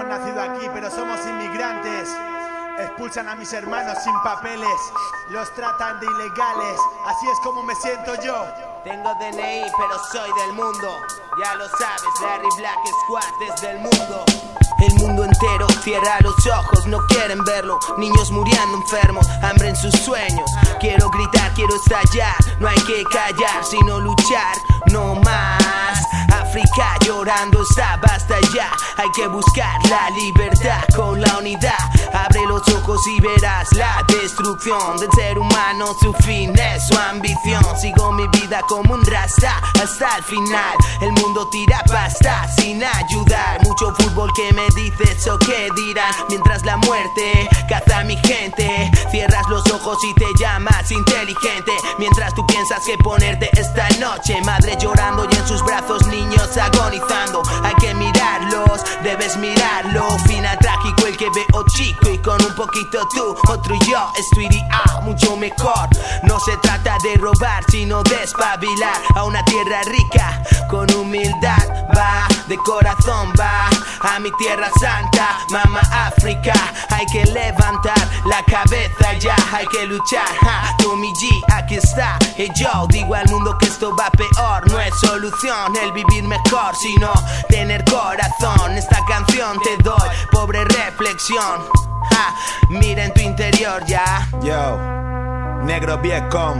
hemos nacido aquí, pero somos inmigrantes. Expulsan a mis hermanos sin papeles, los tratan de ilegales, así es como me siento yo. Tengo DNI, pero soy del mundo. Ya lo sabes, Larry Black Squad desde el mundo. El mundo entero cierra los ojos, no quieren verlo. Niños muriendo enfermos, hambre en sus sueños. Quiero gritar, quiero estallar. No hay que callar, sino luchar, no más. África llorando está, basta ya. Hay que buscar la libertad con la unidad. Abre los ojos y verás la destrucción del ser humano, su fin es su ambición. Sigo mi vida como un rasta hasta el final. El mundo tira pasta sin ayudar. Mucho fútbol que me dices o que dirán, mientras la muerte caza a mi gente. Cierras los ojos y te llamas inteligente, mientras tú piensas que ponerte esta noche. Madre llorando y en sus brazos niños agonizando. Hay que mirarlos, debes mirarlo. Final trágico el que veo chico, y con un poquito tú, otro yo, esto iría mucho mejor. No se trata de robar, sino de espabilar a una tierra rica. Con humildad va, de corazón va a mi tierra santa, Mama África. Hay que levantar la cabeza ya, hay que luchar. Tommy G, aquí está. Y yo digo al mundo que esto va peor. No es solución el vivir mejor, sino tener corazón. Esta canción te doy, pobre reflexión. Mira en tu interior ya. Yo, negro Vietcong.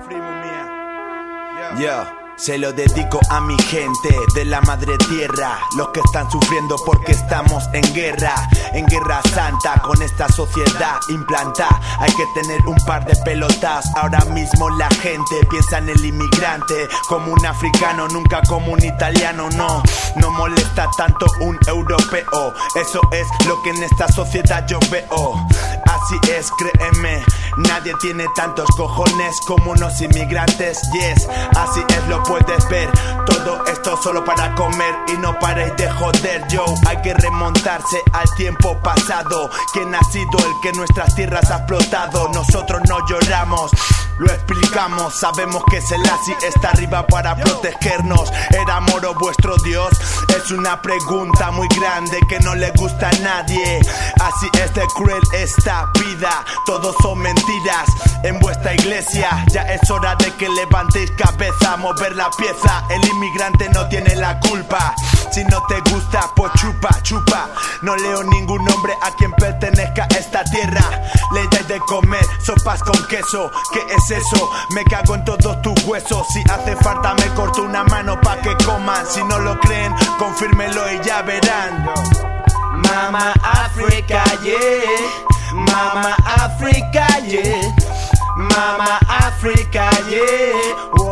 Yo, se lo dedico a mi gente de la madre tierra, los que están sufriendo porque estamos en guerra santa con esta sociedad implantada. Hay que tener un par de pelotas. Ahora mismo la gente piensa en el inmigrante como un africano, nunca como un italiano. No molesta tanto un europeo. Eso es lo que en esta sociedad yo veo. Así es, créeme, nadie tiene tantos cojones como unos inmigrantes. Yes, así es, lo puedes ver. Todo esto solo para comer y no paréis de joder. Yo, hay que remontarse al tiempo pasado. ¿Quién ha sido el que nuestras tierras ha explotado? Nosotros no lloramos, lo explicamos. Sabemos que Selassie está arriba para protegernos. ¿Era Moro vuestro Dios? Es una pregunta muy grande que no le gusta a nadie. Así es de cruel esta vida, todos son mentiras en vuestra iglesia. Ya es hora de que levantéis cabeza, mover la pieza. El inmigrante no tiene la culpa. Si no te gusta, pues chupa, chupa. No leo ningún nombre a quien pertenezca a esta tierra. Le dais de comer sopas con queso. ¿Qué es eso? Me cago en todos tus huesos. Si hace falta me corto una mano pa' que coman. Si no lo creen, confírmelo y ya verán. Mama África, yeah. Mama África, yeah. Mama África, yeah.